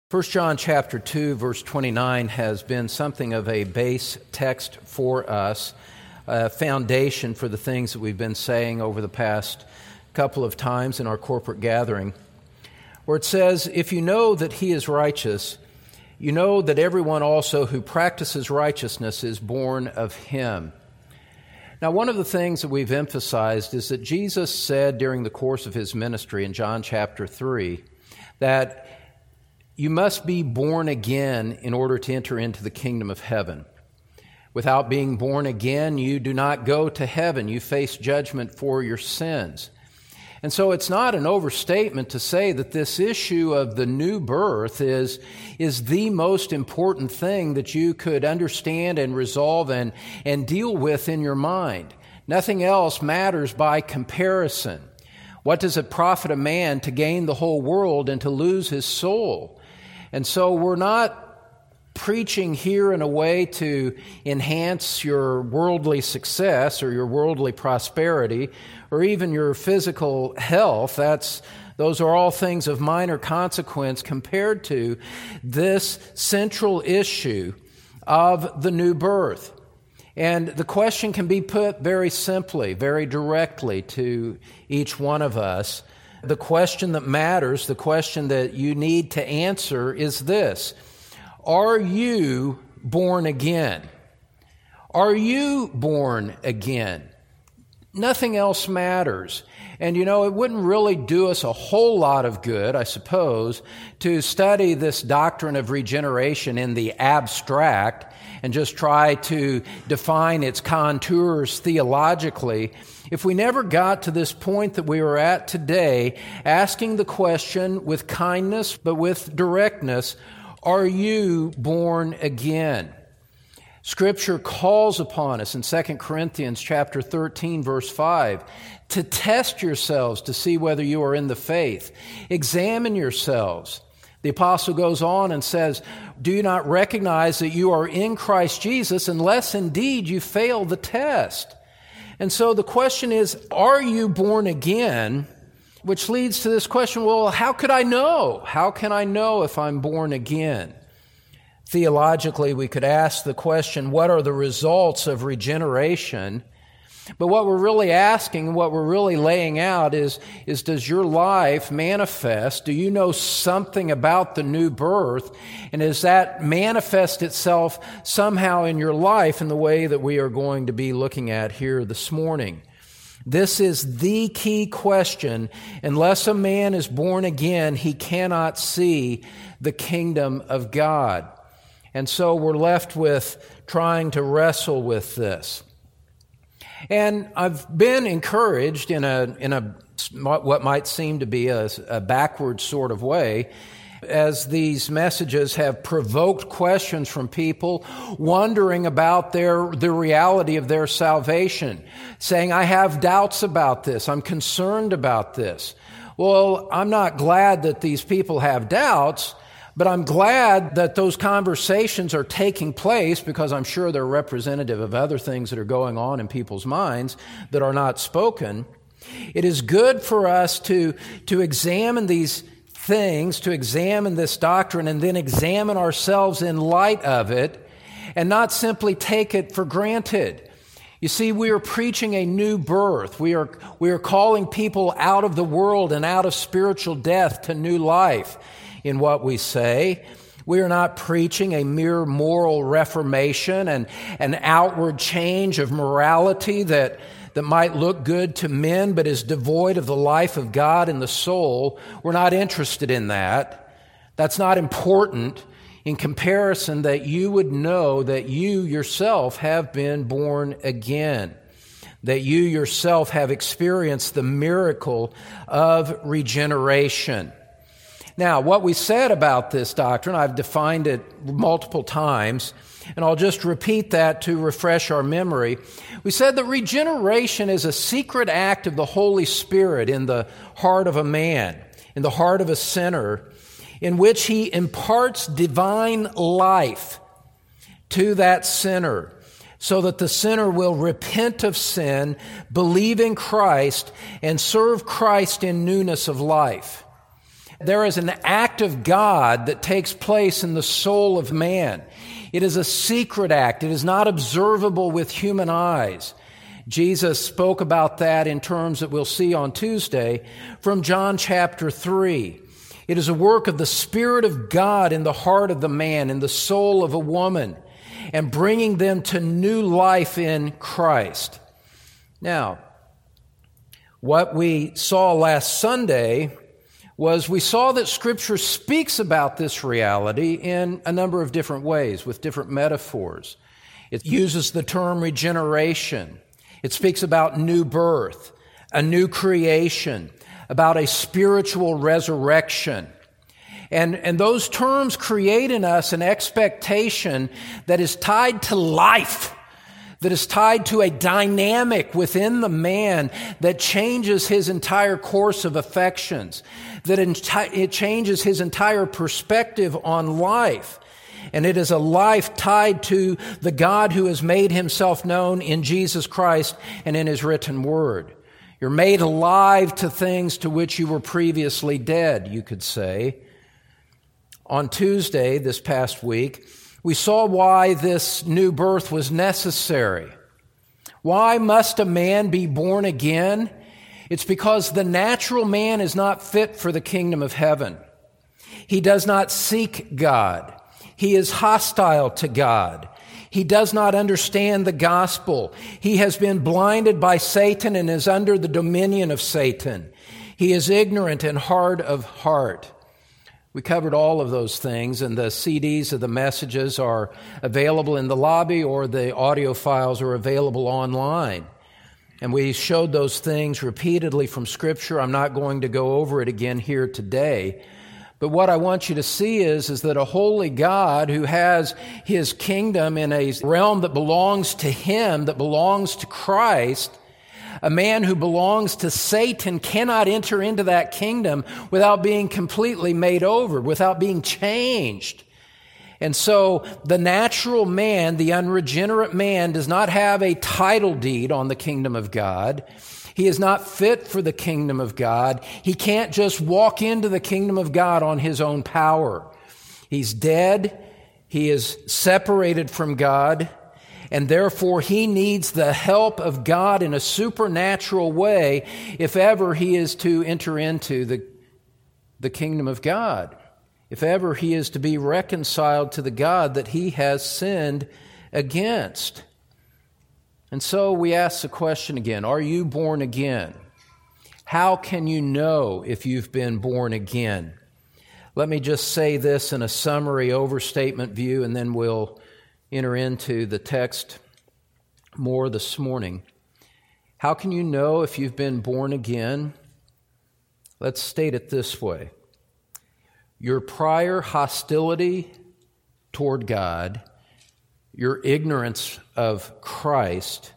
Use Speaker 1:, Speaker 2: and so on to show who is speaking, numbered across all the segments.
Speaker 1: 1 John chapter 2, verse 29 has been something of a base text for us, a foundation for the things that we've been saying over the past couple of times in our corporate gathering, where it says, "If you know that he is righteous, you know that everyone also who practices righteousness is born of him." Now, one of the things that we've emphasized is that Jesus said during the course of his ministry in John chapter 3 that you must be born again in order to enter into the kingdom of heaven. Without being born again, you do not go to heaven. You face judgment for your sins. And so it's not an overstatement to say that this issue of the new birth is the most important thing that you could understand and resolve and deal with in your mind. Nothing else matters by comparison. What does it profit a man to gain the whole world and to lose his soul? And so we're not preaching here in a way to enhance your worldly success or your worldly prosperity or even your physical health. Those are all things of minor consequence compared to this central issue of the new birth. And the question can be put very simply, very directly to each one of us. The question that matters, the question that you need to answer is this: are you born again? Are you born again? Nothing else matters. And it wouldn't really do us a whole lot of good, I suppose, to study this doctrine of regeneration in the abstract and just try to define its contours theologically if we never got to this point that we are at today, asking the question with kindness but with directness, are you born again? Scripture calls upon us in 2 Corinthians chapter 13, verse 5, to test yourselves to see whether you are in the faith. Examine yourselves. The apostle goes on and says, do you not recognize that you are in Christ Jesus unless indeed you fail the test? And so the question is, are you born again? Which leads to this question, well, how could I know? How can I know if I'm born again? Theologically, we could ask the question, what are the results of regeneration? But what we're really asking, what we're really laying out is does your life manifest? Do you know something about the new birth? And does that manifest itself somehow in your life in the way that we are going to be looking at here this morning? This is the key question. Unless a man is born again, he cannot see the kingdom of God. And so we're left with trying to wrestle with this. And I've been encouraged in a what might seem to be a backward sort of way, as these messages have provoked questions from people wondering about the reality of their salvation, saying, I have doubts about this, I'm concerned about this. Well, I'm not glad that these people have doubts, but I'm glad that those conversations are taking place because I'm sure they're representative of other things that are going on in people's minds that are not spoken. It is good for us to examine these things, to examine this doctrine, and then examine ourselves in light of it and not simply take it for granted. You see, we are preaching a new birth. We are calling people out of the world and out of spiritual death to new life. In what we say, we are not preaching a mere moral reformation and an outward change of morality that might look good to men but is devoid of the life of God in the soul. We're not interested in that. That's not important in comparison that you would know that you yourself have been born again, that you yourself have experienced the miracle of regeneration. Now, what we said about this doctrine, I've defined it multiple times, and I'll just repeat that to refresh our memory. We said that regeneration is a secret act of the Holy Spirit in the heart of a man, in the heart of a sinner, in which he imparts divine life to that sinner so that the sinner will repent of sin, believe in Christ, and serve Christ in newness of life. There is an act of God that takes place in the soul of man. It is a secret act. It is not observable with human eyes. Jesus spoke about that in terms that we'll see on Tuesday from John chapter 3. It is a work of the Spirit of God in the heart of the man, in the soul of a woman, and bringing them to new life in Christ. Now, what we saw last Sunday was we saw that Scripture speaks about this reality in a number of different ways, with different metaphors. It uses the term regeneration. It speaks about new birth, a new creation, about a spiritual resurrection. And those terms create in us an expectation that is tied to life, that is tied to a dynamic within the man that changes his entire course of affections, that it changes his entire perspective on life. And it is a life tied to the God who has made himself known in Jesus Christ and in his written word. You're made alive to things to which you were previously dead, you could say. On Tuesday, this past week, we saw why this new birth was necessary. Why must a man be born again? It's because the natural man is not fit for the kingdom of heaven. He does not seek God. He is hostile to God. He does not understand the gospel. He has been blinded by Satan and is under the dominion of Satan. He is ignorant and hard of heart. We covered all of those things, and the CDs of the messages are available in the lobby, or the audio files are available online. And we showed those things repeatedly from Scripture. I'm not going to go over it again here today. But what I want you to see is that a holy God who has his kingdom in a realm that belongs to him, that belongs to Christ, a man who belongs to Satan cannot enter into that kingdom without being completely made over, without being changed. And so the natural man, the unregenerate man, does not have a title deed on the kingdom of God. He is not fit for the kingdom of God. He can't just walk into the kingdom of God on his own power. He's dead. He is separated from God. And therefore, he needs the help of God in a supernatural way if ever he is to enter into the kingdom of God, if ever he is to be reconciled to the God that he has sinned against. And so we ask the question again, are you born again? How can you know if you've been born again? Let me just say this in a summary overstatement view, and then we'll enter into the text more this morning. How can you know if you've been born again? Let's state it this way. Your prior hostility toward God, your ignorance of Christ,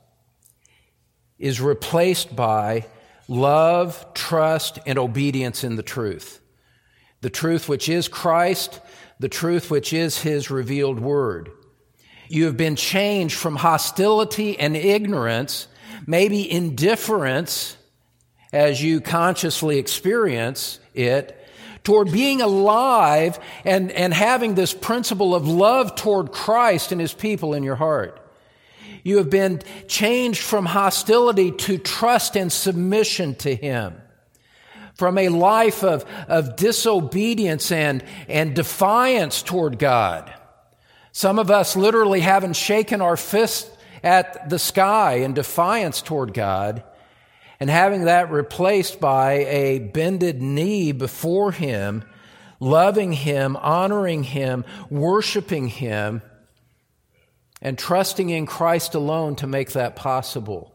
Speaker 1: is replaced by love, trust, and obedience in the truth. The truth which is Christ, the truth which is his revealed word. You have been changed from hostility and ignorance, maybe indifference, as you consciously experience it, toward being alive and having this principle of love toward Christ and his people in your heart. You have been changed from hostility to trust and submission to him, from a life of disobedience and defiance toward God. Some of us literally haven't shaken our fist at the sky in defiance toward God, and having that replaced by a bended knee before him, loving him, honoring him, worshiping him, and trusting in Christ alone to make that possible.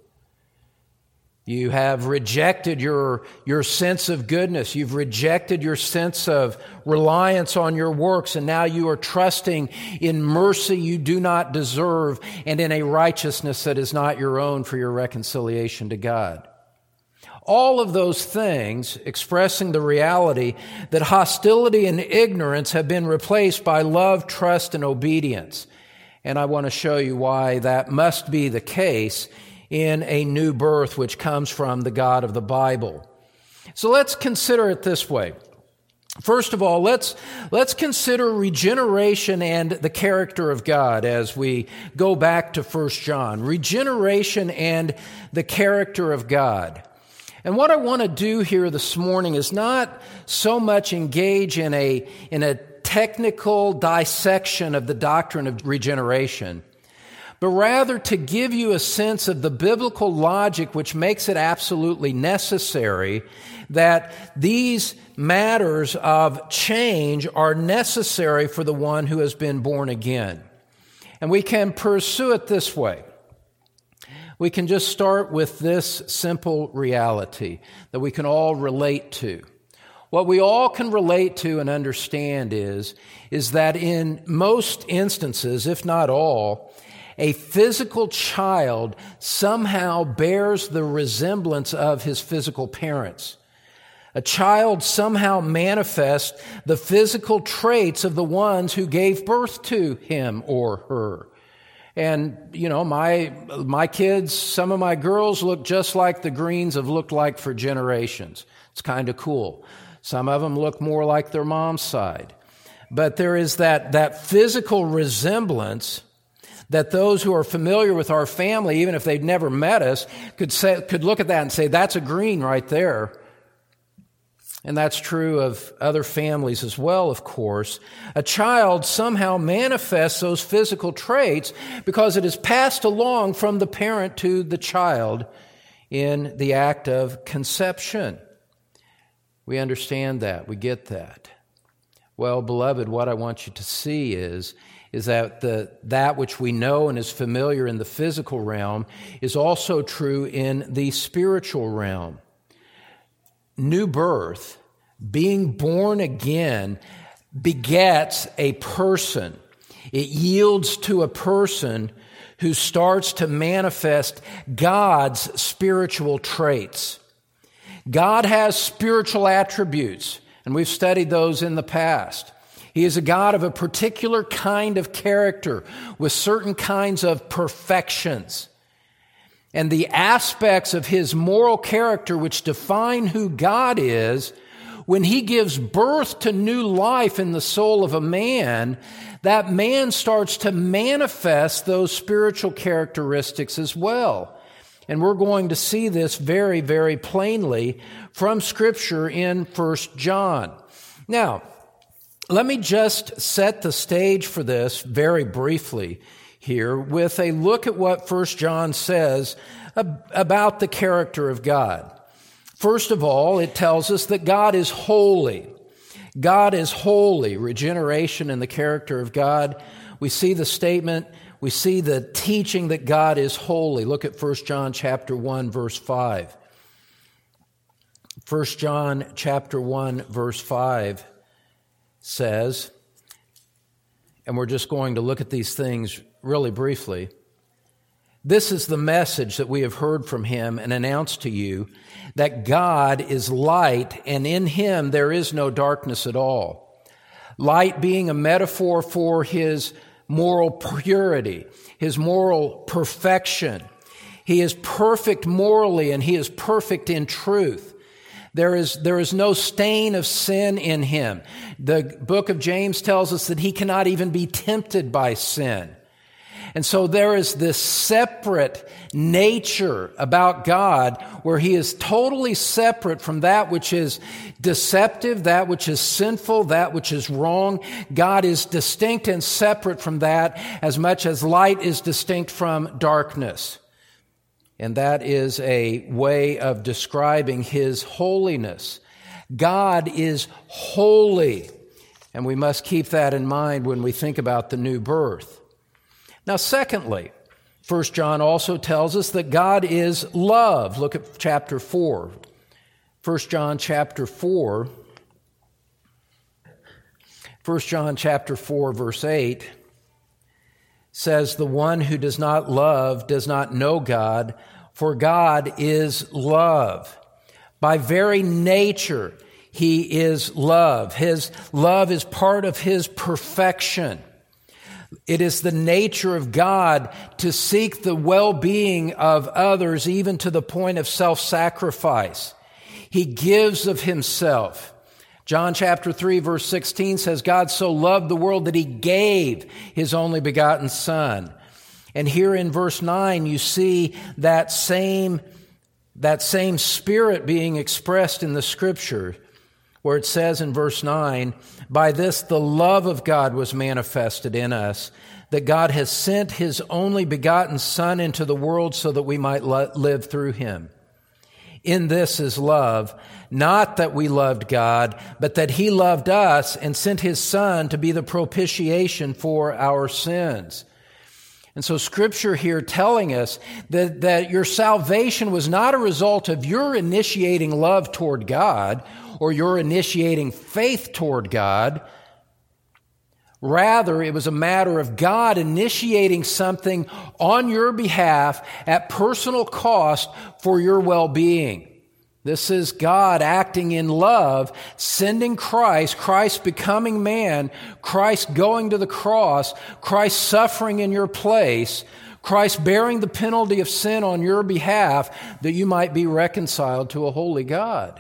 Speaker 1: You have rejected your sense of goodness. You've rejected your sense of reliance on your works, and now you are trusting in mercy you do not deserve and in a righteousness that is not your own for your reconciliation to God. All of those things expressing the reality that hostility and ignorance have been replaced by love, trust, and obedience. And I want to show you why that must be the case in a new birth which comes from the God of the Bible. So let's consider it this way. First of all, let's consider regeneration and the character of God as we go back to 1 John. Regeneration and the character of God. And what I want to do here this morning is not so much engage in a technical dissection of the doctrine of regeneration, but rather to give you a sense of the biblical logic which makes it absolutely necessary that these matters of change are necessary for the one who has been born again. And we can pursue it this way. We can just start with this simple reality that we can all relate to. What we all can relate to and understand is that in most instances, if not all, a physical child somehow bears the resemblance of his physical parents. A child somehow manifests the physical traits of the ones who gave birth to him or her. And, my kids, some of my girls look just like the Greens have looked like for generations. It's kind of cool. Some of them look more like their mom's side. But there is that physical resemblance that those who are familiar with our family, even if they've never met us, could look at that and say, that's a Green right there. And that's true of other families as well, of course. A child somehow manifests those physical traits because it is passed along from the parent to the child in the act of conception. We understand that. We get that. Well, beloved, what I want you to see is that that which we know and is familiar in the physical realm is also true in the spiritual realm. New birth, being born again, begets a person. It yields to a person who starts to manifest God's spiritual traits. God has spiritual attributes, and we've studied those in the past. He is a God of a particular kind of character with certain kinds of perfections. And the aspects of His moral character which define who God is, when He gives birth to new life in the soul of a man, that man starts to manifest those spiritual characteristics as well. And we're going to see this very, very plainly from Scripture in 1 John. Now, let me just set the stage for this very briefly here with a look at what 1 John says about the character of God. First of all, it tells us that God is holy. God is holy. Regeneration in the character of God. We see the statement, we see the teaching that God is holy. Look at 1 John chapter 1, verse 5. 1 John chapter 1, verse 5 says, and we're just going to look at these things really briefly. This is the message that we have heard from Him and announced to you, that God is light, and in Him there is no darkness at all. Light being a metaphor for His moral purity, His moral perfection. He is perfect morally, and He is perfect in truth. There is no stain of sin in Him. The book of James tells us that He cannot even be tempted by sin. And so there is this separate nature about God where He is totally separate from that which is deceptive, that which is sinful, that which is wrong. God is distinct and separate from that as much as light is distinct from darkness. And that is a way of describing His holiness. God is holy, and we must keep that in mind when we think about the new birth. Now, secondly, 1 John also tells us that God is love. Look at chapter 4. 1 John chapter 4. 1 John chapter 4, verse 8 says, "The one who does not love does not know God, for God is love. By very nature, He is love. His love is part of His perfection. It is the nature of God to seek the well-being of others, even to the point of self-sacrifice. He gives of Himself John chapter 3 verse 16 says, God so loved the world that He gave His only begotten Son. And here in verse 9 you see that same Spirit being expressed in the Scripture, where it says in verse 9, by this the love of God was manifested in us, that God has sent His only begotten Son into the world so that we might live through Him. In this is love, not that we loved God, but that He loved us and sent His Son to be the propitiation for our sins. And so Scripture here telling us that your salvation was not a result of your initiating love toward God or your initiating faith toward God. Rather, it was a matter of God initiating something on your behalf at personal cost for your well-being. This is God acting in love, sending Christ becoming man, Christ going to the cross, Christ suffering in your place, Christ bearing the penalty of sin on your behalf that you might be reconciled to a holy God.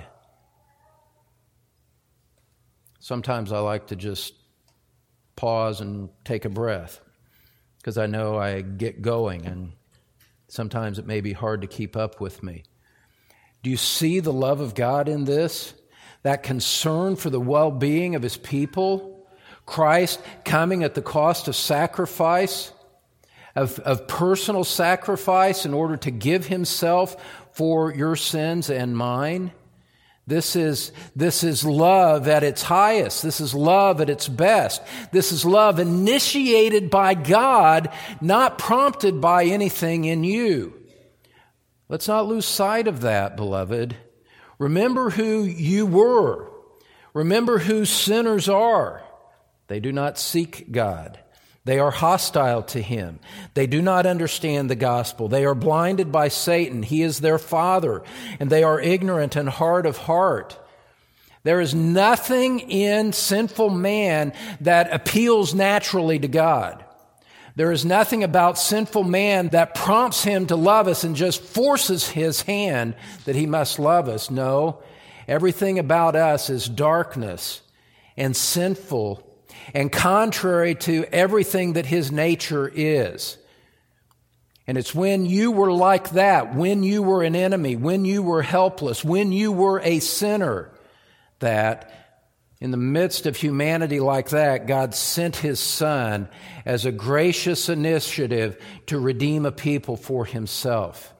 Speaker 1: Sometimes I like to just pause and take a breath because I know I get going and sometimes it may be hard to keep up with me. Do you see the love of God in this? That concern for the well-being of His people? Christ coming at the cost of sacrifice, of personal sacrifice in order to give Himself for your sins and mine? This is love at its highest. This is love at its best. This is love initiated by God, not prompted by anything in you. Let's not lose sight of that, beloved. Remember who you were. Remember who sinners are. They do not seek God. They are hostile to Him. They do not understand the gospel. They are blinded by Satan. He is their father, and they are ignorant and hard of heart. There is nothing in sinful man that appeals naturally to God. There is nothing about sinful man that prompts him to love us and just forces his hand that he must love us. No, everything about us is darkness and sinful and contrary to everything that His nature is. And it's when you were like that, when you were an enemy, when you were helpless, when you were a sinner, that in the midst of humanity like that, God sent His Son as a gracious initiative to redeem a people for Himself.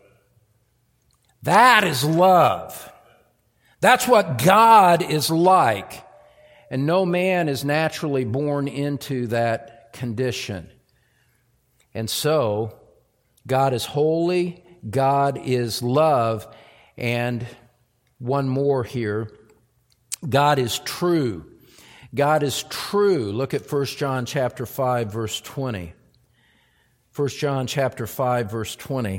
Speaker 1: That is love. That's what God is like. And no man is naturally born into that condition. And so, God is holy, God is love, and one more here, God is true. God is true. Look at 1 John chapter 5, verse 20. 1 John chapter 5, verse 20,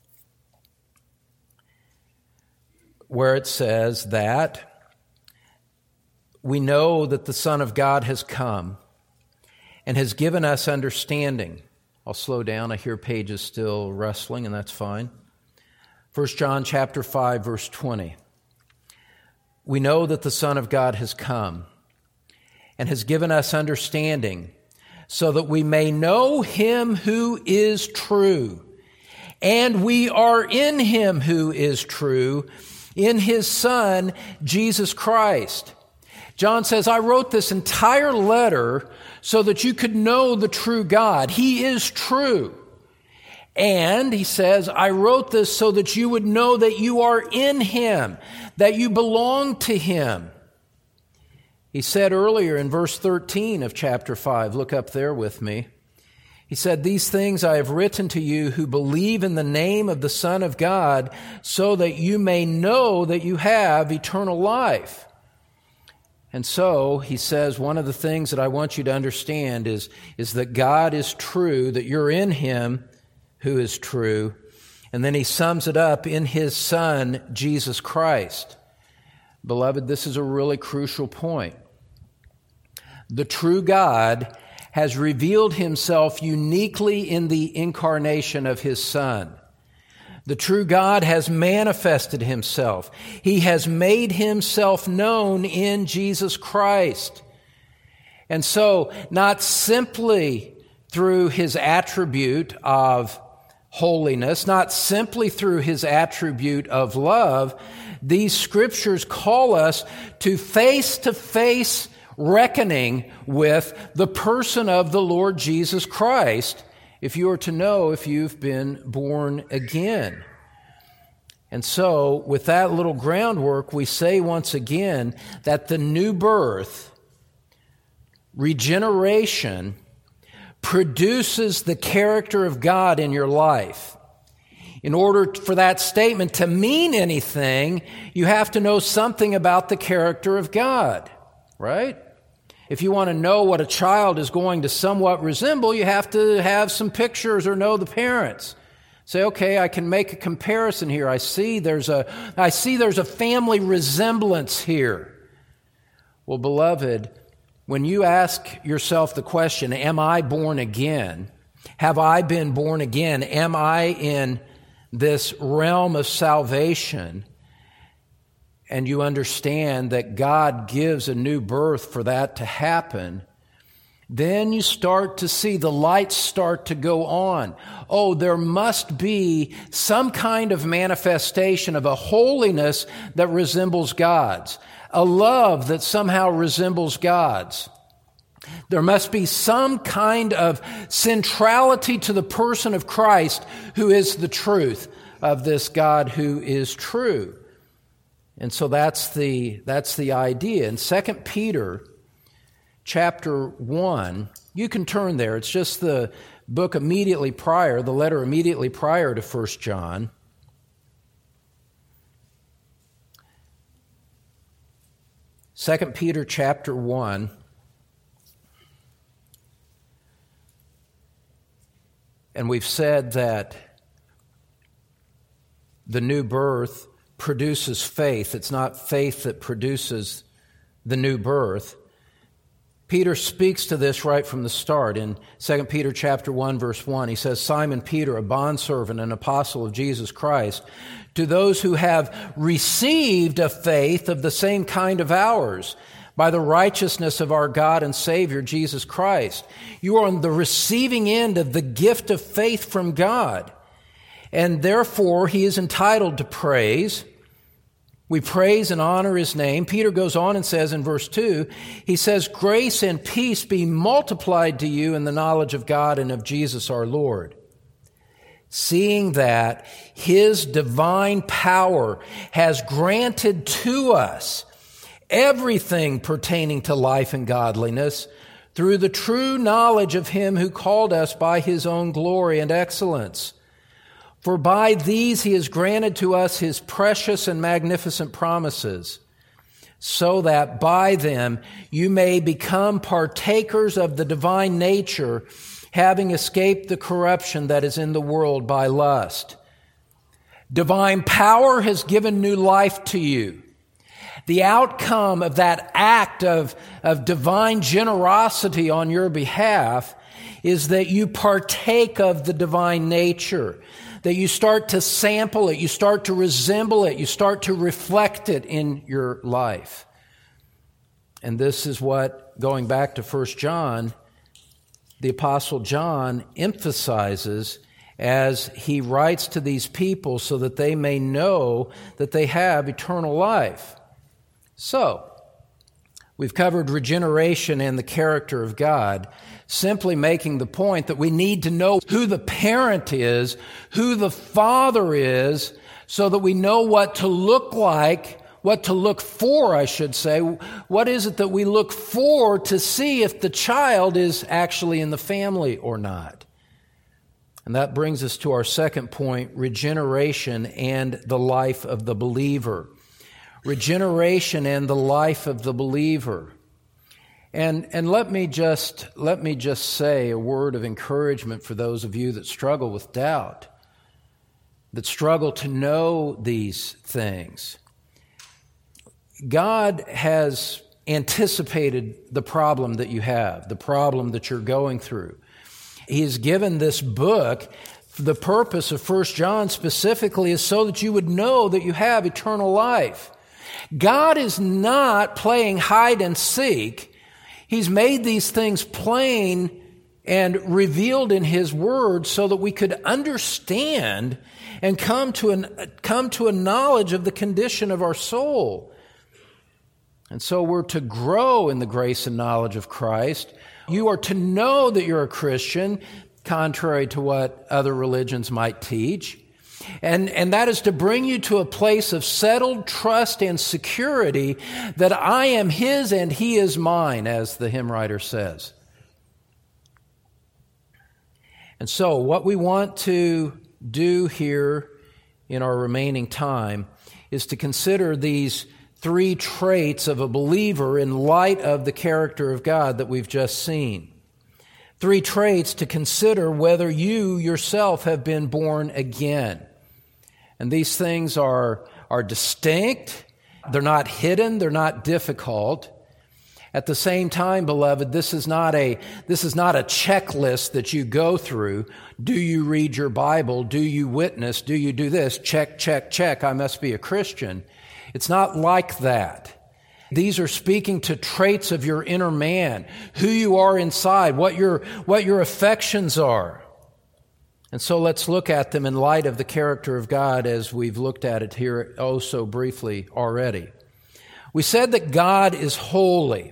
Speaker 1: where it says that we know that the Son of God has come and has given us understanding. I'll slow down. I hear pages still rustling, and that's fine. 1 John chapter 5, verse 20. We know that the Son of God has come and has given us understanding so that we may know Him who is true. And we are in Him who is true, in His Son, Jesus Christ. John says, I wrote this entire letter so that you could know the true God. He is true. And, he says, I wrote this so that you would know that you are in Him, that you belong to Him. He said earlier in verse 13 of chapter 5, look up there with me. He said, these things I have written to you who believe in the name of the Son of God, so that you may know that you have eternal life. And so, he says, one of the things that I want you to understand is that God is true, that you're in Him who is true. And then he sums it up in His Son, Jesus Christ. Beloved, this is a really crucial point. The true God has revealed Himself uniquely in the incarnation of His Son. The true God has manifested himself. He has made himself known in Jesus Christ. And so, not simply through his attribute of holiness, not simply through his attribute of love, these scriptures call us to face reckoning with the person of the Lord Jesus Christ, if you are to know if you've been born again. And so, with that little groundwork, we say once again that the new birth, regeneration, produces the character of God in your life. In order for that statement to mean anything, you have to know something about the character of God, right? If you want to know what a child is going to somewhat resemble, you have to have some pictures or know the parents. Say, okay, I can make a comparison here. I see there's a family resemblance here. Well, beloved, when you ask yourself the question, am I born again? Have I been born again? Am I in this realm of salvation? And you understand that God gives a new birth for that to happen, then you start to see the lights start to go on. Oh, there must be some kind of manifestation of a holiness that resembles God's, a love that somehow resembles God's. There must be some kind of centrality to the person of Christ, who is the truth of this God who is true. And so that's the idea. In 2 Peter chapter 1, you can turn there. It's just the book immediately prior, the letter immediately prior to 1 John. Second Peter chapter 1. And we've said that the new birth produces faith. It's not faith that produces the new birth. Peter speaks to this right from the start. In 2 Peter chapter 1, verse 1, he says, Simon Peter, a bondservant and apostle of Jesus Christ, to those who have received a faith of the same kind of ours, by the righteousness of our God and Savior, Jesus Christ. You are on the receiving end of the gift of faith from God, and therefore he is entitled to praise. We praise and honor his name. Peter goes on and says in verse 2, he says, grace and peace be multiplied to you in the knowledge of God and of Jesus our Lord, seeing that his divine power has granted to us everything pertaining to life and godliness through the true knowledge of him who called us by his own glory and excellence. For by these he has granted to us his precious and magnificent promises, so that by them you may become partakers of the divine nature, having escaped the corruption that is in the world by lust. Divine power has given new life to you. The outcome of that act of divine generosity on your behalf is that you partake of the divine nature, that you start to sample it, you start to resemble it, you start to reflect it in your life. And this is what, going back to 1 John, the Apostle John emphasizes as he writes to these people so that they may know that they have eternal life. So, we've covered regeneration and the character of God, simply making the point that we need to know who the parent is, who the father is, so that we know what to look like, what to look for, I should say. What is it that we look for to see if the child is actually in the family or not? And that brings us to our second point, regeneration and the life of the believer. Regeneration and the life of the believer. And let me just say a word of encouragement for those of you that struggle with doubt, that struggle to know these things. God has anticipated the problem that you have, the problem that you're going through. He has given this book The purpose of 1 John specifically is so that you would know that you have eternal life. God is not playing hide and seek. He's made these things plain and revealed in His Word so that we could understand and come to a knowledge of the condition of our soul. And so we're to grow in the grace and knowledge of Christ. You are to know that you're a Christian, contrary to what other religions might teach. And that is to bring you to a place of settled trust and security that I am His and He is mine, as the hymn writer says. And so what we want to do here in our remaining time is to consider these 3 traits of a believer in light of the character of God that we've just seen. 3 traits to consider whether you yourself have been born again. And these things are distinct, they're not hidden, they're not difficult. At the same time, beloved, this is not a checklist that you go through. Do you read your Bible? Do you witness? Do you do this? Check, check, check. I must be a Christian. It's not like that. These are speaking to traits of your inner man, who you are inside, what your affections are. And so let's look at them in light of the character of God as we've looked at it here oh so briefly already. We said that God is holy.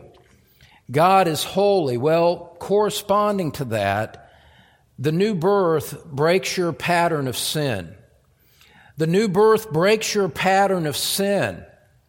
Speaker 1: God is holy. Well, corresponding to that, the new birth breaks your pattern of sin. The new birth breaks your pattern of sin.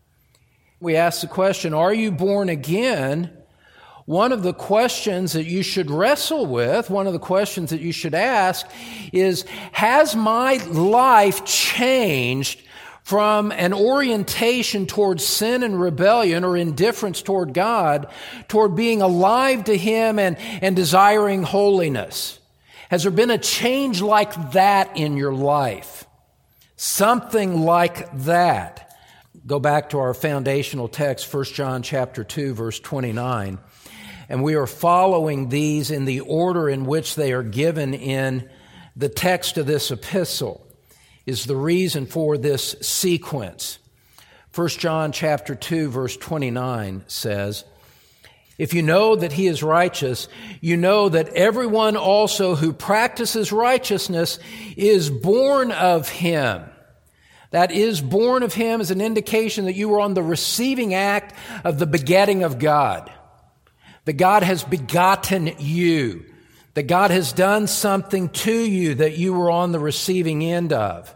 Speaker 1: We ask the question, are you born again? One of the questions that you should wrestle with, one of the questions that you should ask is, has my life changed from an orientation towards sin and rebellion or indifference toward God, toward being alive to Him and desiring holiness? Has there been a change like that in your life? Something like that. Go back to our foundational text, 1 John chapter 2, verse 29. And we are following these in the order in which they are given in the text of this epistle, is the reason for this sequence. 1 John chapter 2, verse 29 says, if you know that He is righteous, you know that everyone also who practices righteousness is born of Him. That is born of Him is an indication that you are on the receiving act of the begetting of God. That God has begotten you. That God has done something to you that you were on the receiving end of.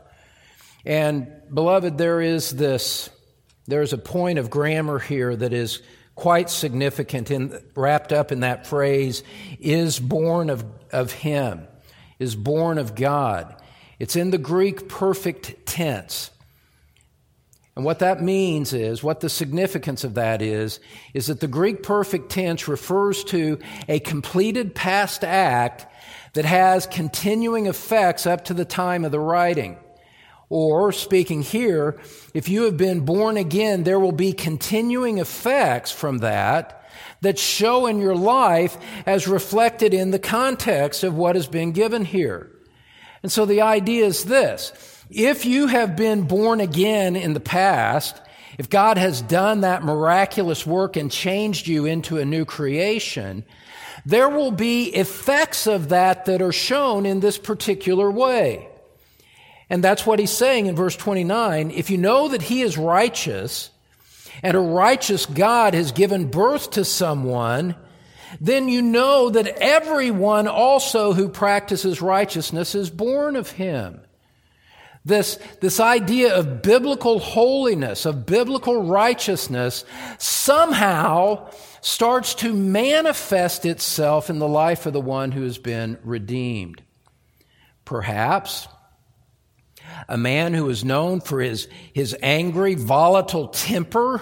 Speaker 1: And beloved, there is a point of grammar here that is quite significant wrapped up in that phrase, is born of Him, is born of God. It's in the Greek perfect tense. And what that means is, what the significance of that is that the Greek perfect tense refers to a completed past act that has continuing effects up to the time of the writing. Or, speaking here, if you have been born again, there will be continuing effects from that show in your life as reflected in the context of what is being given here. And so the idea is this. If you have been born again in the past, if God has done that miraculous work and changed you into a new creation, there will be effects of that are shown in this particular way. And that's what he's saying in verse 29. If you know that He is righteous, and a righteous God has given birth to someone, then you know that everyone also who practices righteousness is born of Him. This idea of biblical holiness, of biblical righteousness, somehow starts to manifest itself in the life of the one who has been redeemed. Perhaps a man who is known for his angry, volatile temper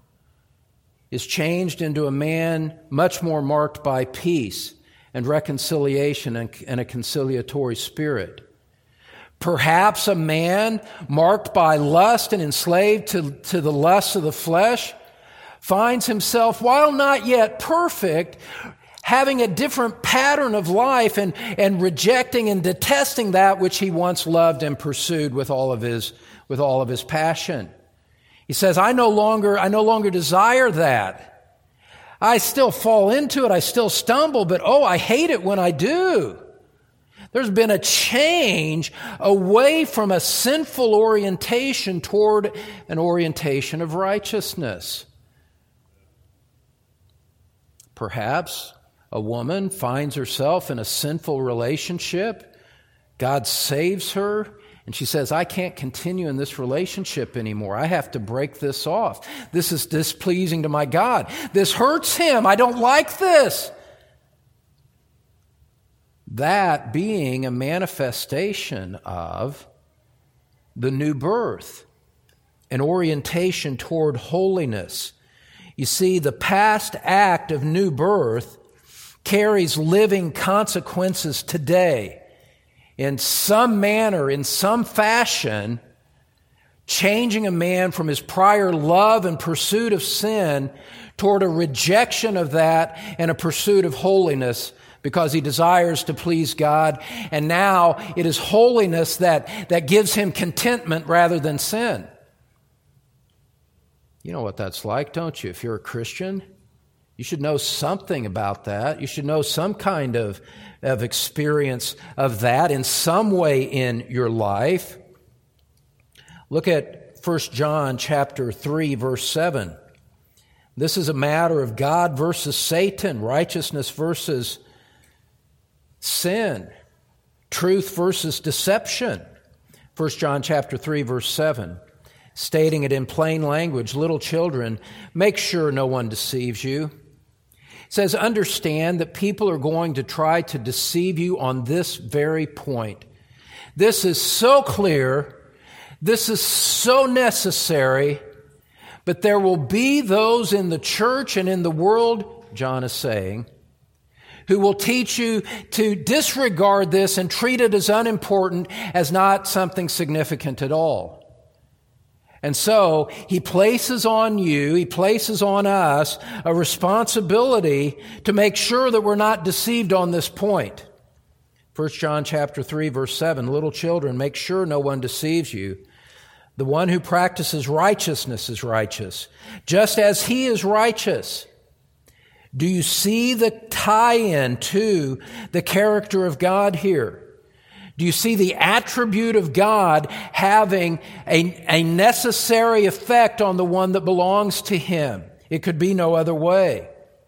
Speaker 1: is changed into a man much more marked by peace and reconciliation and a conciliatory spirit. Perhaps a man marked by lust and enslaved to the lusts of the flesh finds himself, while not yet perfect, having a different pattern of life and rejecting and detesting that which he once loved and pursued with all of his passion. He says, I no longer desire that. I still fall into it, I still stumble, but I hate it when I do. There's been a change away from a sinful orientation toward an orientation of righteousness. Perhaps a woman finds herself in a sinful relationship. God saves her, and she says, I can't continue in this relationship anymore. I have to break this off. This is displeasing to my God. This hurts him. I don't like this. That being a manifestation of the new birth, an orientation toward holiness. You see, the past act of new birth carries living consequences today. In some manner, in some fashion, changing a man from his prior love and pursuit of sin toward a rejection of that and a pursuit of holiness because he desires to please God. And now it is holiness that gives him contentment rather than sin. You know what that's like, don't you? If you're a Christian, you should know something about that. You should know some kind of experience of that in some way in your life. Look at 1 John chapter 3, verse 7. This is a matter of God versus Satan, righteousness versus sin, truth versus deception. 1 John chapter 3, verse 7. Stating it in plain language, little children, make sure no one deceives you. It says, understand that people are going to try to deceive you on this very point. This is so clear. This is so necessary. But there will be those in the church and in the world, John is saying, who will teach you to disregard this and treat it as unimportant, as not something significant at all. And so he places on you, he places on us a responsibility to make sure that we're not deceived on this point. 1 John chapter 3, verse 7, little children, make sure no one deceives you. The one who practices righteousness is righteous, just as he is righteous. Do you see the tie-in to the character of God here? Do you see the attribute of God having a necessary effect on the one that belongs to him? It could be no other way.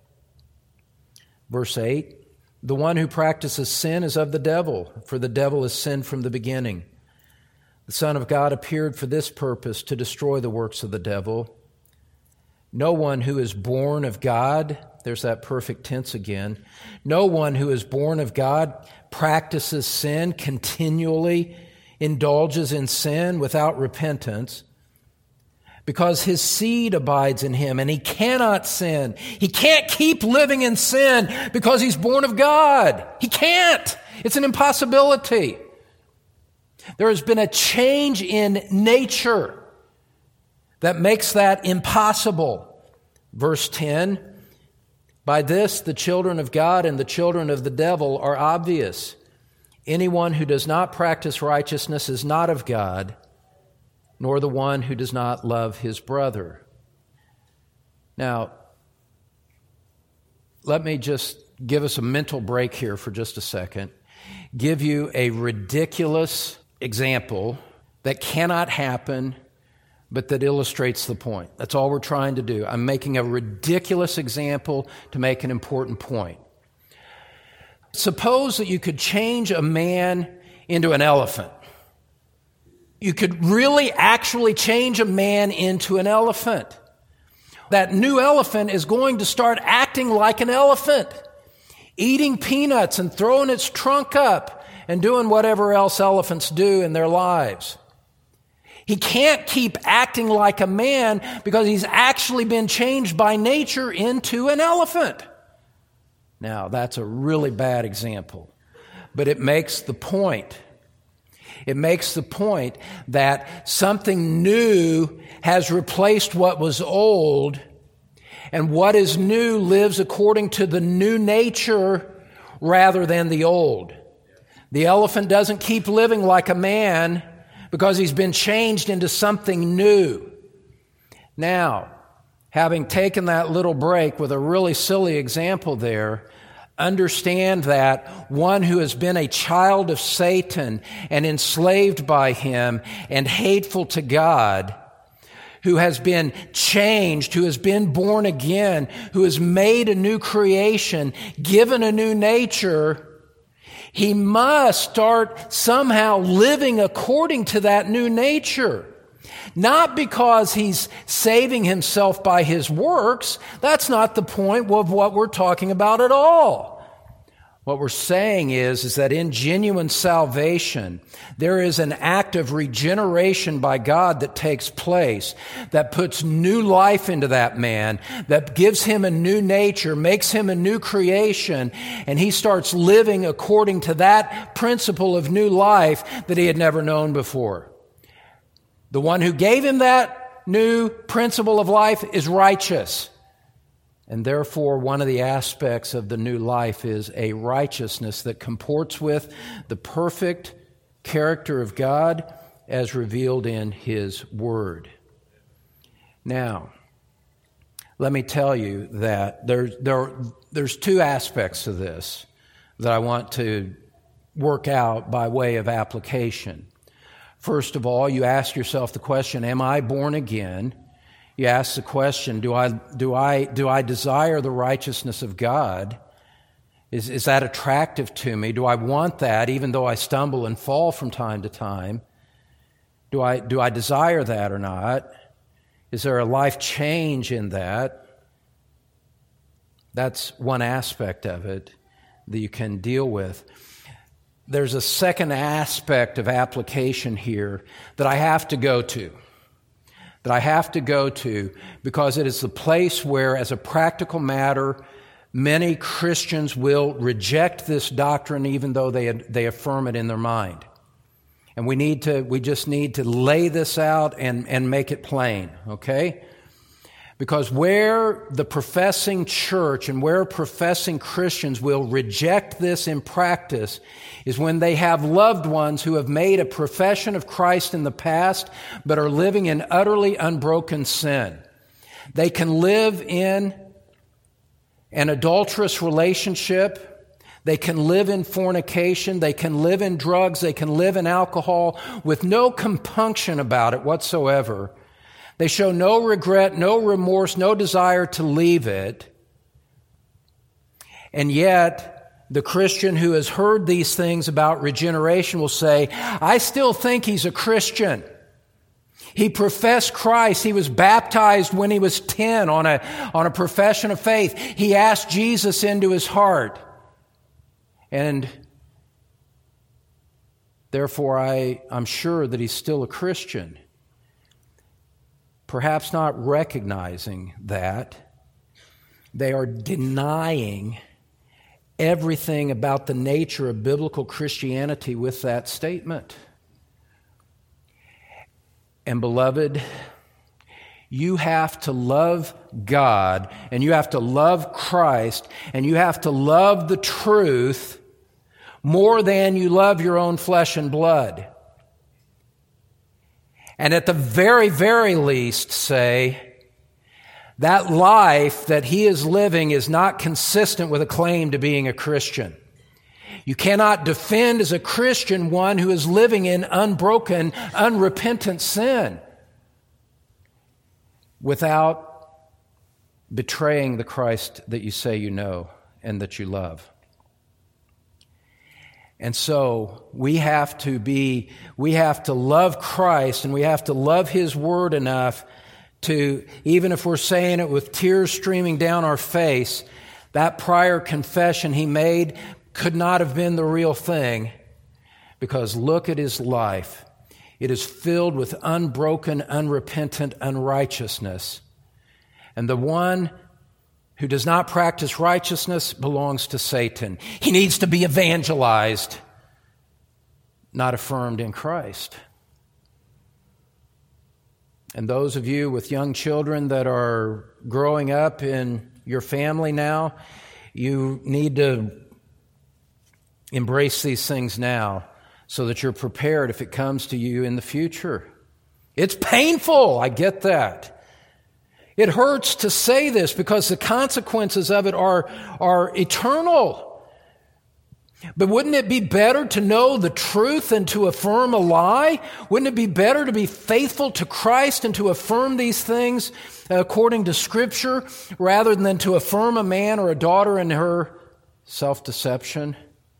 Speaker 1: Verse 8, the one who practices sin is of the devil, for the devil has sinned from the beginning. The Son of God appeared for this purpose, to destroy the works of the devil. No one who is born of God, there's that perfect tense again, no one who is born of God practices sin, continually indulges in sin without repentance, because his seed abides in him and he cannot sin. He can't keep living in sin because he's born of God. He can't. It's an impossibility. There has been a change in nature that makes that impossible. Verse 10, by this the children of God and the children of the devil are obvious. Anyone who does not practice righteousness is not of God, nor the one who does not love his brother. Now, let me just give us a mental break here for just a second. Give you a ridiculous example that cannot happen, but that illustrates the point. That's all we're trying to do. I'm making a ridiculous example to make an important point. Suppose that you could change a man into an elephant. You could really actually change a man into an elephant. That new elephant is going to start acting like an elephant, eating peanuts and throwing its trunk up and doing whatever else elephants do in their lives. He can't keep acting like a man because he's actually been changed by nature into an elephant. Now, that's a really bad example, but it makes the point. It makes the point that something new has replaced what was old, And what is new lives according to the new nature rather than the old. The elephant doesn't keep living like a man because he's been changed into something new. Now, having taken that little break with a really silly example there, understand that one who has been a child of Satan and enslaved by him and hateful to God, who has been changed, who has been born again, who has made a new creation, given a new nature, he must start somehow living according to that new nature. Not because he's saving himself by his works. That's not the point of what we're talking about at all. What we're saying is that in genuine salvation, there is an act of regeneration by God that takes place, that puts new life into that man, that gives him a new nature, makes him a new creation, and he starts living according to that principle of new life that he had never known before. The one who gave him that new principle of life is righteous. And therefore, one of the aspects of the new life is a righteousness that comports with the perfect character of God as revealed in His Word. Now, let me tell you that there's two aspects to this that I want to work out by way of application. First of all, you ask yourself the question, am I born again? You ask the question, do I desire the righteousness of God? Is that attractive to me? Do I want that even though I stumble and fall from time to time? Do I desire that or not? Is there a life change in that? That's one aspect of it that you can deal with. There's a second aspect of application here that I have to go to. Because it is the place where, as a practical matter, many Christians will reject this doctrine even though they affirm it in their mind. And we just need to lay this out and make it plain, okay? Because where the professing church and where professing Christians will reject this in practice is when they have loved ones who have made a profession of Christ in the past but are living in utterly unbroken sin. They can live in an adulterous relationship. They can live in fornication. They can live in drugs. They can live in alcohol with no compunction about it whatsoever. They show no regret, no remorse, no desire to leave it. And yet, the Christian who has heard these things about regeneration will say, I still think he's a Christian. He professed Christ. He was baptized when he was 10 on a profession of faith. He asked Jesus into his heart. And therefore, I'm sure that he's still a Christian. Perhaps not recognizing that, they are denying everything about the nature of biblical Christianity with that statement. And beloved, you have to love God, and you have to love Christ, and you have to love the truth more than you love your own flesh and blood. And at the very, very least say, that life that he is living is not consistent with a claim to being a Christian. You cannot defend as a Christian one who is living in unbroken, unrepentant sin without betraying the Christ that you say you know and that you love. And so we have to love Christ, and we have to love His Word enough to, even if we're saying it with tears streaming down our face, that prior confession he made could not have been the real thing, because look at his life. It is filled with unbroken, unrepentant unrighteousness. And the one who does not practice righteousness belongs to Satan. He needs to be evangelized, not affirmed in Christ. And those of you with young children that are growing up in your family now, you need to embrace these things now so that you're prepared if it comes to you in the future. It's painful, I get that. It hurts to say this because the consequences of it are eternal. But wouldn't it be better to know the truth than to affirm a lie? Wouldn't it be better to be faithful to Christ and to affirm these things according to Scripture rather than to affirm a man or a daughter in her self-deception?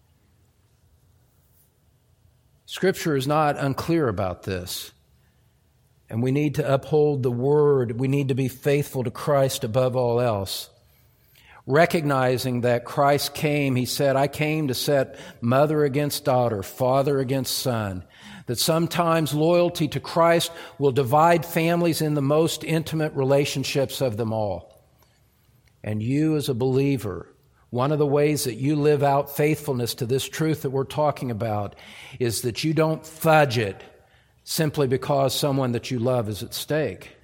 Speaker 1: Scripture is not unclear about this. And we need to uphold the Word. We need to be faithful to Christ above all else. Recognizing that Christ came, He said, I came to set mother against daughter, father against son. That sometimes loyalty to Christ will divide families in the most intimate relationships of them all. And you as a believer, one of the ways that you live out faithfulness to this truth that we're talking about is that you don't fudge it simply because someone that you love is at stake.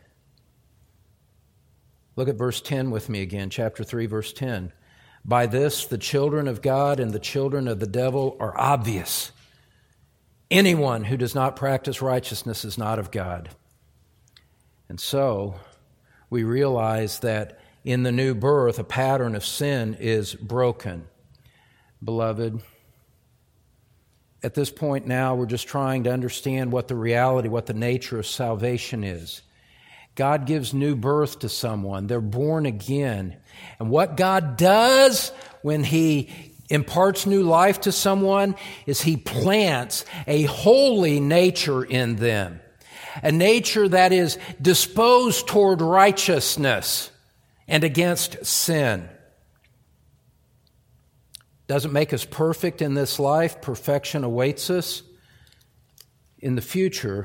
Speaker 1: Look at verse 10 with me again, chapter 3, verse 10. By this, the children of God and the children of the devil are obvious. Anyone who does not practice righteousness is not of God. And so, we realize that in the new birth, a pattern of sin is broken. Beloved, at this point now, we're just trying to understand what the reality, what the nature of salvation is. God gives new birth to someone. They're born again. And what God does when He imparts new life to someone is He plants a holy nature in them. A nature that is disposed toward righteousness and against sin. Doesn't make us perfect in this life. Perfection awaits us in the future.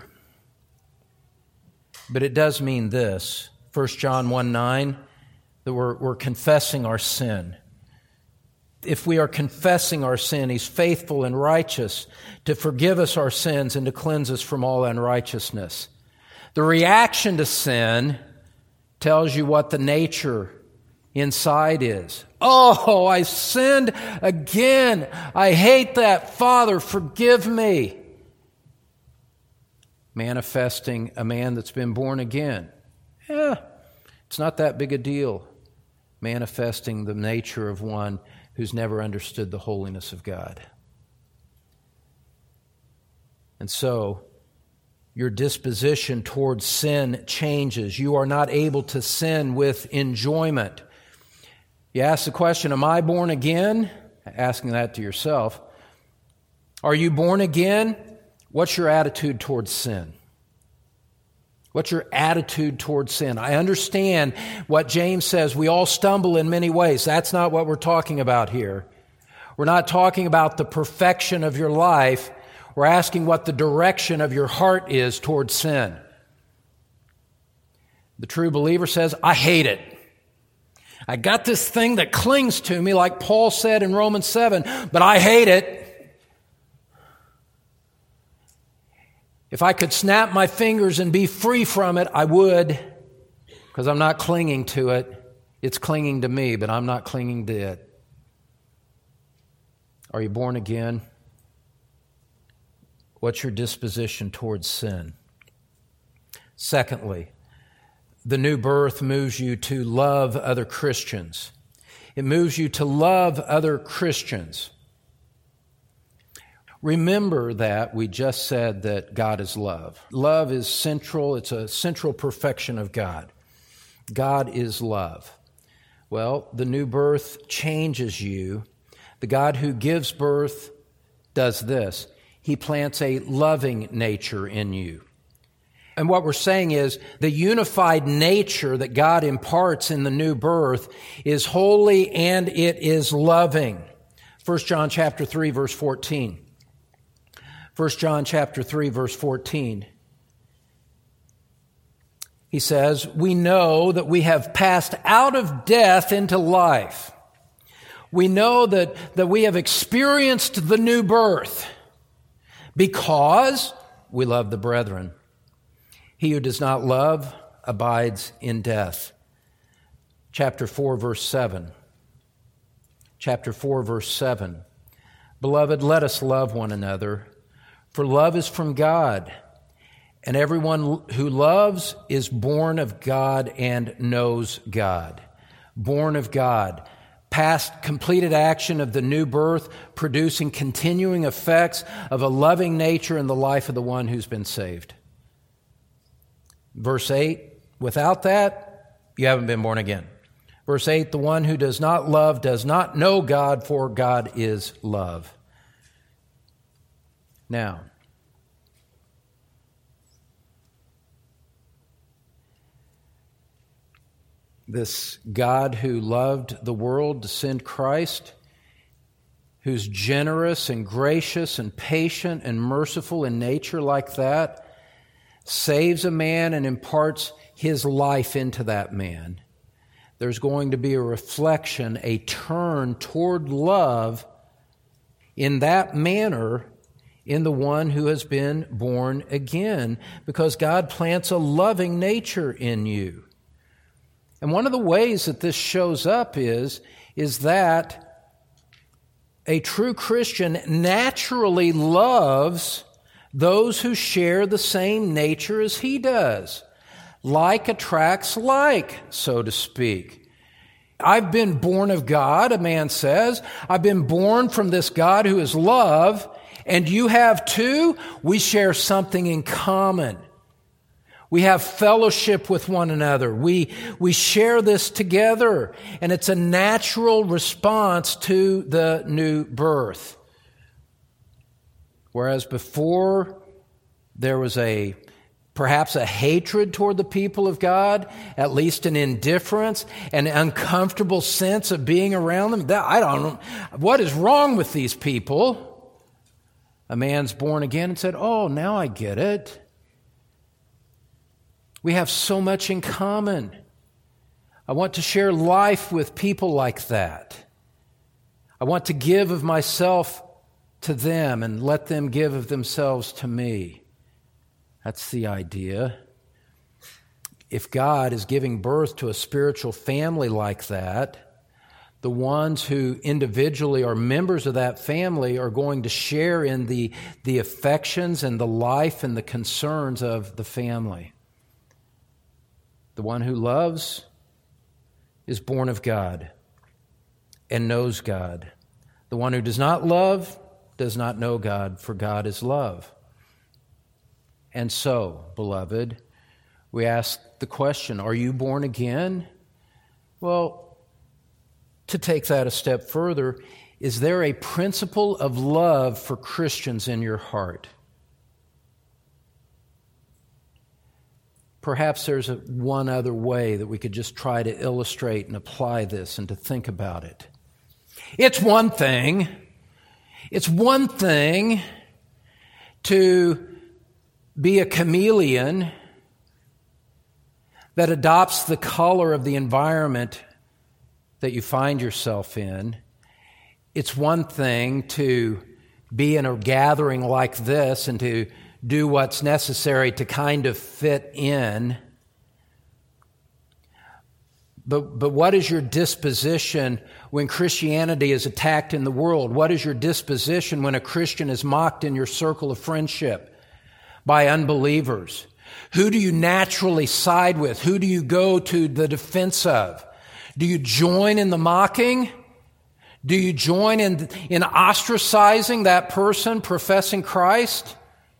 Speaker 1: But it does mean this, 1 John 1:9, that we're confessing our sin. If we are confessing our sin, He's faithful and righteous to forgive us our sins and to cleanse us from all unrighteousness. The reaction to sin tells you what the nature inside is. Oh, I sinned again. I hate that. Father, forgive me. Manifesting a man that's been born again. It's not that big a deal. Manifesting the nature of one who's never understood the holiness of God. And so, your disposition towards sin changes. You are not able to sin with enjoyment. You ask the question, am I born again? Asking that to yourself. Are you born again? What's your attitude towards sin? What's your attitude towards sin? I understand what James says. We all stumble in many ways. That's not what we're talking about here. We're not talking about the perfection of your life. We're asking what the direction of your heart is towards sin. The true believer says, I hate it. I got this thing that clings to me, like Paul said in Romans 7, but I hate it. If I could snap my fingers and be free from it, I would, because I'm not clinging to it. It's clinging to me, but I'm not clinging to it. Are you born again? What's your disposition towards sin? Secondly, the new birth moves you to love other Christians. It moves you to love other Christians. Remember that we just said that God is love. Love is central. It's a central perfection of God. God is love. Well, the new birth changes you. The God who gives birth does this. He plants a loving nature in you. And what we're saying is the unified nature that God imparts in the new birth is holy and it is loving. 1 John chapter 3, verse 14. 1 John chapter 3, verse 14. He says, we know that we have passed out of death into life. We know that we have experienced the new birth because we love the brethren. He who does not love abides in death. Chapter 4, verse 7. Chapter 4, verse 7. Beloved, let us love one another, for love is from God, and everyone who loves is born of God and knows God. Born of God. Past completed action of the new birth, producing continuing effects of a loving nature in the life of the one who's been saved. Verse 8, without that, you haven't been born again. Verse 8, the one who does not love does not know God, for God is love. Now, this God who loved the world to send Christ, who's generous and gracious and patient and merciful in nature like that, saves a man and imparts his life into that man. There's going to be a reflection, a turn toward love in that manner in the one who has been born again, because God plants a loving nature in you. And one of the ways that this shows up is that a true Christian naturally loves those who share the same nature as he does. Like attracts like, so to speak. I've been born of God, a man says. I've been born from this God who is love, and you have too. We share something in common. We have fellowship with one another. We share this together, and it's a natural response to the new birth. Whereas before there was perhaps a hatred toward the people of God, at least an indifference, an uncomfortable sense of being around them. I don't know. What is wrong with these people? A man's born again and said, oh, now I get it. We have so much in common. I want to share life with people like that. I want to give of myself to them and let them give of themselves to me. That's the idea. If God is giving birth to a spiritual family like that, the ones who individually are members of that family are going to share in the affections and the life and the concerns of the family. The one who loves is born of God and knows God. The one who does not love does not know God, for God is love. And so, beloved, we ask the question, are you born again? Well, to take that a step further, is there a principle of love for Christians in your heart? Perhaps there's one other way that we could just try to illustrate and apply this and to think about it. It's one thing to be a chameleon that adopts the color of the environment that you find yourself in. It's one thing to be in a gathering like this and to do what's necessary to kind of fit in. But what is your disposition when Christianity is attacked in the world? What is your disposition when a Christian is mocked in your circle of friendship by unbelievers? Who do you naturally side with? Who do you go to the defense of? Do you join in the mocking? Do you join in ostracizing that person professing Christ?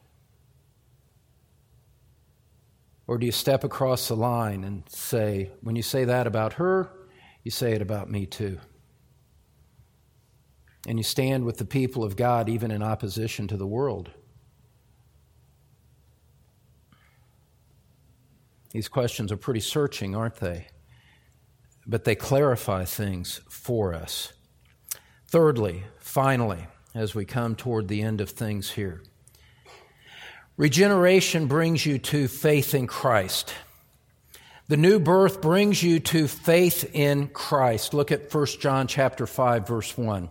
Speaker 1: Or do you step across the line and say, when you say that about her, you say it about me too? And you stand with the people of God even in opposition to the world. These questions are pretty searching, aren't they? But they clarify things for us. Thirdly, finally, as we come toward the end of things here, regeneration brings you to faith in Christ. The new birth brings you to faith in Christ. Look at 1 John chapter 5, verse 1.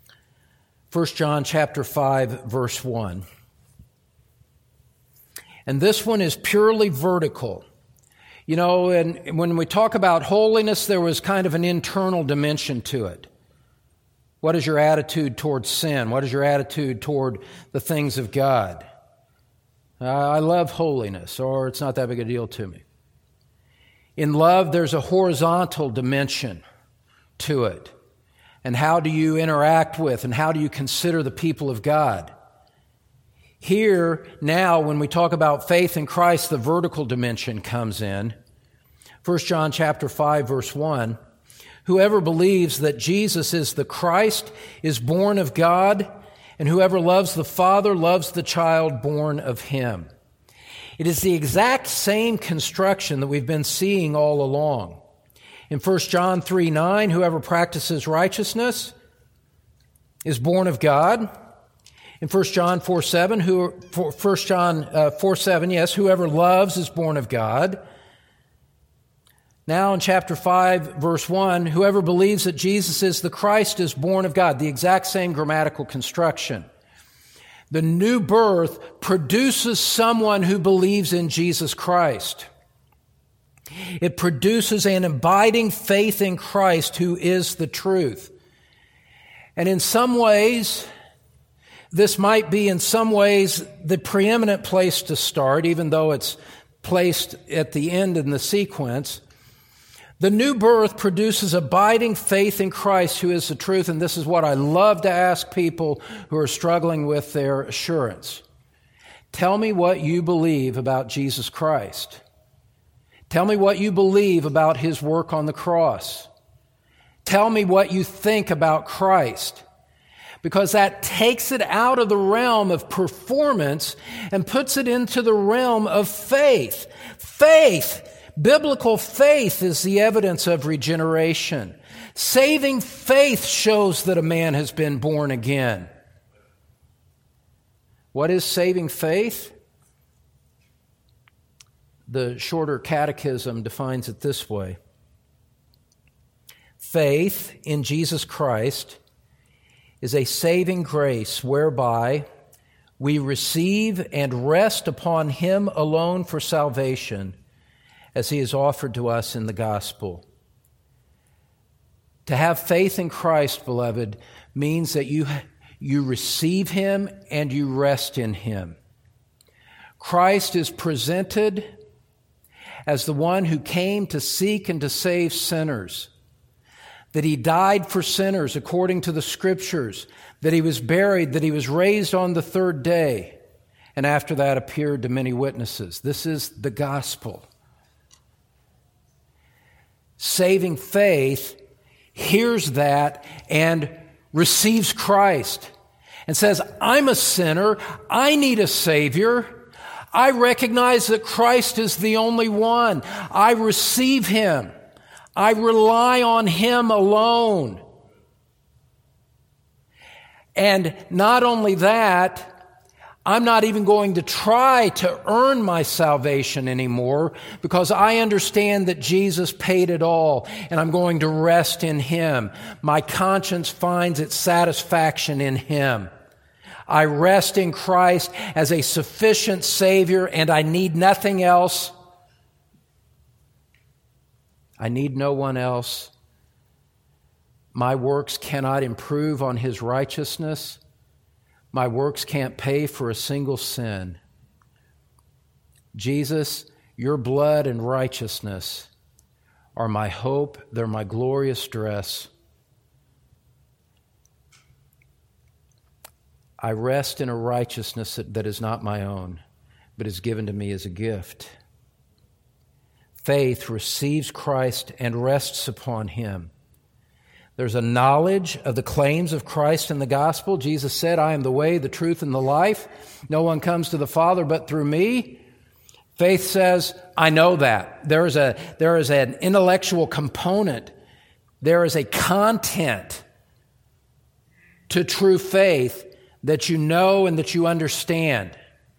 Speaker 1: 1 John chapter 5, verse 1. And this one is purely vertical. You know, and when we talk about holiness, there was kind of an internal dimension to it. What is your attitude towards sin? What is your attitude toward the things of God? I love holiness, or it's not that big a deal to me. In love, there's a horizontal dimension to it. And how do you interact with and how do you consider the people of God? Here, now, when we talk about faith in Christ, the vertical dimension comes in. 1 John chapter 5, verse 1. Whoever believes that Jesus is the Christ is born of God, and whoever loves the Father loves the child born of him. It is the exact same construction that we've been seeing all along. In 1 John 3:9, whoever practices righteousness is born of God. In 1 John 4:7, whoever loves is born of God. Now in chapter 5, verse 1, whoever believes that Jesus is the Christ is born of God. The exact same grammatical construction. The new birth produces someone who believes in Jesus Christ. It produces an abiding faith in Christ who is the truth. And in some ways, this might be in some ways the preeminent place to start, even though it's placed at the end in the sequence. The new birth produces abiding faith in Christ who is the truth, and this is what I love to ask people who are struggling with their assurance. Tell me what you believe about Jesus Christ. Tell me what you believe about His work on the cross. Tell me what you think about Christ, because that takes it out of the realm of performance and puts it into the realm of faith. Faith! Biblical faith is the evidence of regeneration. Saving faith shows that a man has been born again. What is saving faith? The Shorter Catechism defines it this way. Faith in Jesus Christ is a saving grace whereby we receive and rest upon Him alone for salvation, as He is offered to us in the gospel. To have faith in Christ, beloved, means that you receive Him and you rest in Him. Christ is presented as the one who came to seek and to save sinners, that He died for sinners according to the Scriptures, that He was buried, that He was raised on the third day, and after that appeared to many witnesses. This is the gospel. Saving faith hears that and receives Christ and says, I'm a sinner, I need a Savior. I recognize that Christ is the only one. I receive Him. I rely on Him alone. And not only that, I'm not even going to try to earn my salvation anymore, because I understand that Jesus paid it all, and I'm going to rest in Him. My conscience finds its satisfaction in Him. I rest in Christ as a sufficient Savior, and I need nothing else. I need no one else. My works cannot improve on His righteousness. My works can't pay for a single sin. Jesus, your blood and righteousness are my hope. They're my glorious dress. I rest in a righteousness that is not my own, but is given to me as a gift. Faith receives Christ and rests upon Him. There's a knowledge of the claims of Christ in the gospel. Jesus said, I am the way, the truth, and the life. No one comes to the Father but through me. Faith says, I know that. There is an intellectual component. There is a content to true faith that you know and that you understand.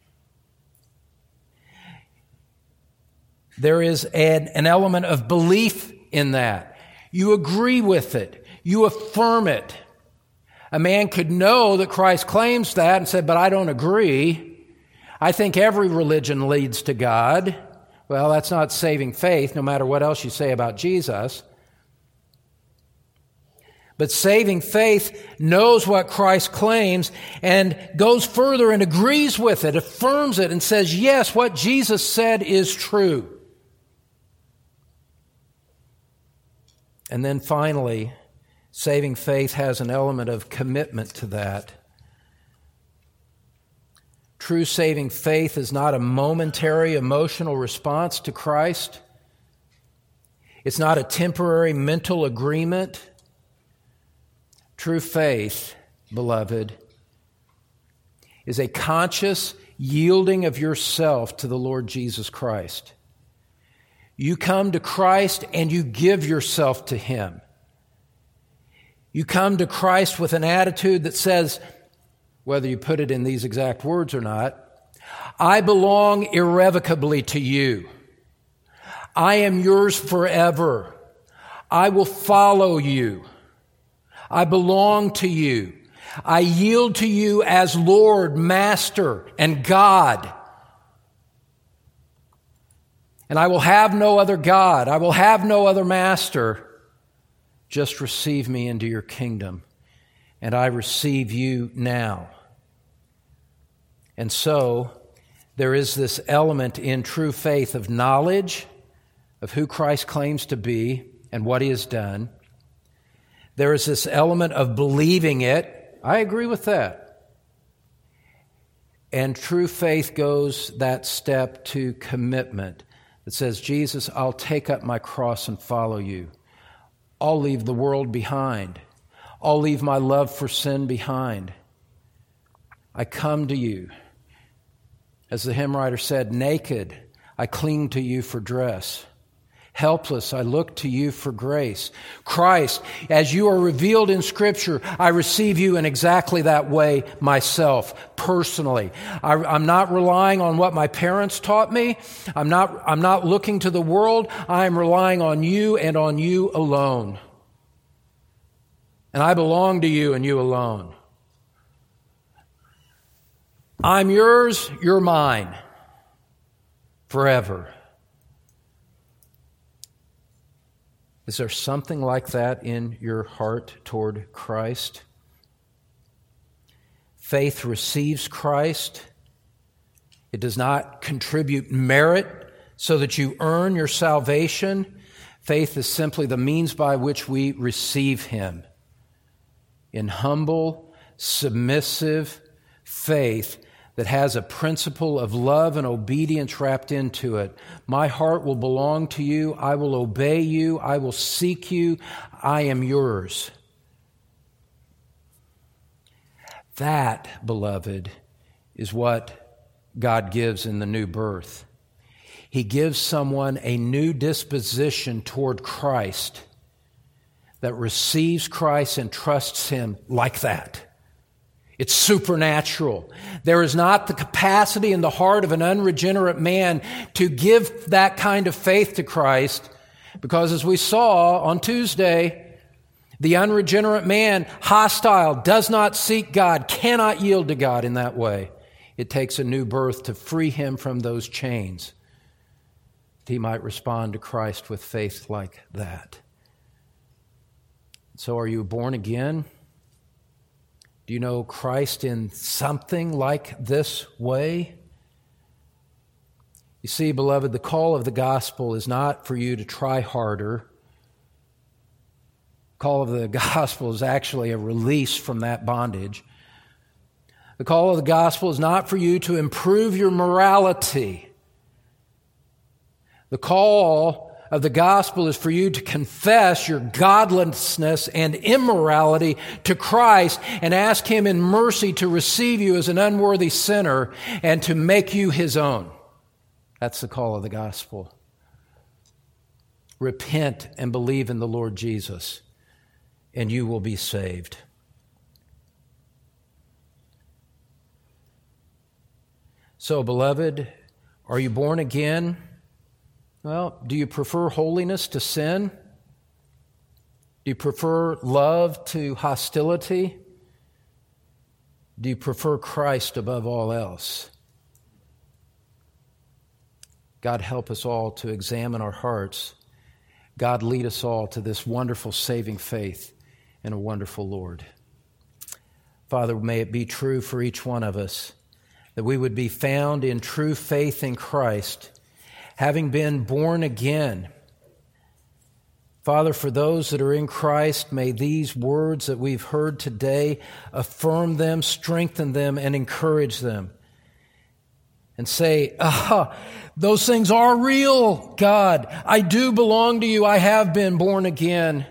Speaker 1: There is an element of belief in that. You agree with it. You affirm it. A man could know that Christ claims that and say, but I don't agree. I think every religion leads to God. Well, that's not saving faith, no matter what else you say about Jesus. But saving faith knows what Christ claims and goes further and agrees with it, affirms it, and says, yes, what Jesus said is true. And then finally, saving faith has an element of commitment to that. True saving faith is not a momentary emotional response to Christ. It's not a temporary mental agreement. True faith, beloved, is a conscious yielding of yourself to the Lord Jesus Christ. You come to Christ and you give yourself to Him. You come to Christ with an attitude that says, whether you put it in these exact words or not, I belong irrevocably to you. I am yours forever. I will follow you. I belong to you. I yield to you as Lord, Master, and God. And I will have no other God. I will have no other master. Just receive me into your kingdom. And I receive you now. And so, there is this element in true faith of knowledge of who Christ claims to be and what He has done. There is this element of believing it. I agree with that. And true faith goes that step to commitment that says, Jesus, I'll take up my cross and follow you. I'll leave the world behind. I'll leave my love for sin behind. I come to you. As the hymn writer said, naked, I cling to you for dress. Helpless, I look to you for grace. Christ, as you are revealed in Scripture, I receive you in exactly that way myself, personally. I'm not relying on what my parents taught me. I'm not looking to the world. I am relying on you and on you alone. And I belong to you and you alone. I'm yours, you're mine, forever. Is there something like that in your heart toward Christ? Faith receives Christ. It does not contribute merit so that you earn your salvation. Faith is simply the means by which we receive Him. In humble, submissive faith that has a principle of love and obedience wrapped into it. My heart will belong to you. I will obey you. I will seek you. I am yours. That, beloved, is what God gives in the new birth. He gives someone a new disposition toward Christ that receives Christ and trusts Him like that. It's supernatural. There is not the capacity in the heart of an unregenerate man to give that kind of faith to Christ, because as we saw on Tuesday, the unregenerate man, hostile, does not seek God, cannot yield to God in that way. It takes a new birth to free him from those chains, that he might respond to Christ with faith like that. So are you born again? Do you know Christ in something like this way? You see, beloved, the call of the gospel is not for you to try harder. The call of the gospel is actually a release from that bondage. The call of the gospel is not for you to improve your morality. The call of the gospel is for you to confess your godlessness and immorality to Christ and ask Him in mercy to receive you as an unworthy sinner and to make you His own. That's the call of the gospel. Repent and believe in the Lord Jesus, and you will be saved. So, beloved, are you born again? Well, do you prefer holiness to sin? Do you prefer love to hostility? Do you prefer Christ above all else? God, help us all to examine our hearts. God, lead us all to this wonderful saving faith in a wonderful Lord. Father, may it be true for each one of us that we would be found in true faith in Christ, having been born again. Father, for those that are in Christ, may these words that we've heard today affirm them, strengthen them, and encourage them. And say, those things are real, God. I do belong to you. I have been born again.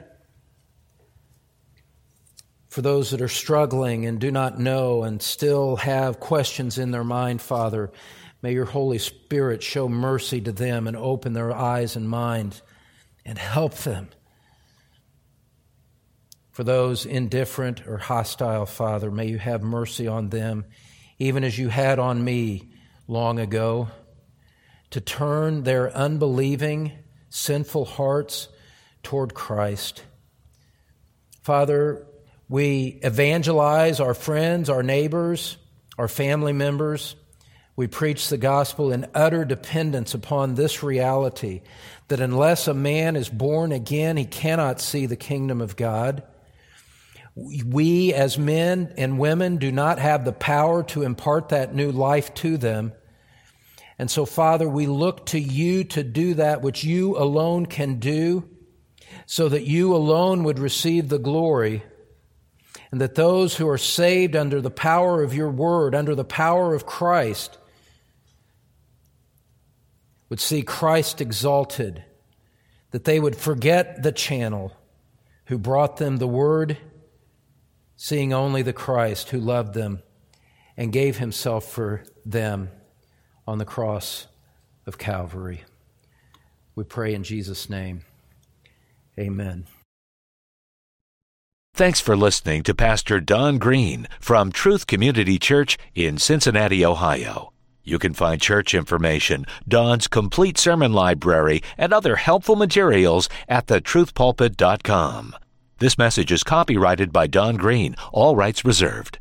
Speaker 1: For those that are struggling and do not know and still have questions in their mind, Father, may your Holy Spirit show mercy to them and open their eyes and minds and help them. For those indifferent or hostile, Father, may you have mercy on them, even as you had on me long ago, to turn their unbelieving, sinful hearts toward Christ. Father, we evangelize our friends, our neighbors, our family members. We preach the gospel in utter dependence upon this reality, that unless a man is born again, he cannot see the kingdom of God. We as men and women do not have the power to impart that new life to them. And so, Father, we look to you to do that which you alone can do, so that you alone would receive the glory, and that those who are saved under the power of your word, under the power of Christ, would see Christ exalted, that they would forget the channel who brought them the word, seeing only the Christ who loved them and gave himself for them on the cross of Calvary. We pray in Jesus' name. Amen.
Speaker 2: Thanks for listening to Pastor Don Green from Truth Community Church in Cincinnati, Ohio. You can find church information, Don's complete sermon library, and other helpful materials at thetruthpulpit.com. This message is copyrighted by Don Green, all rights reserved.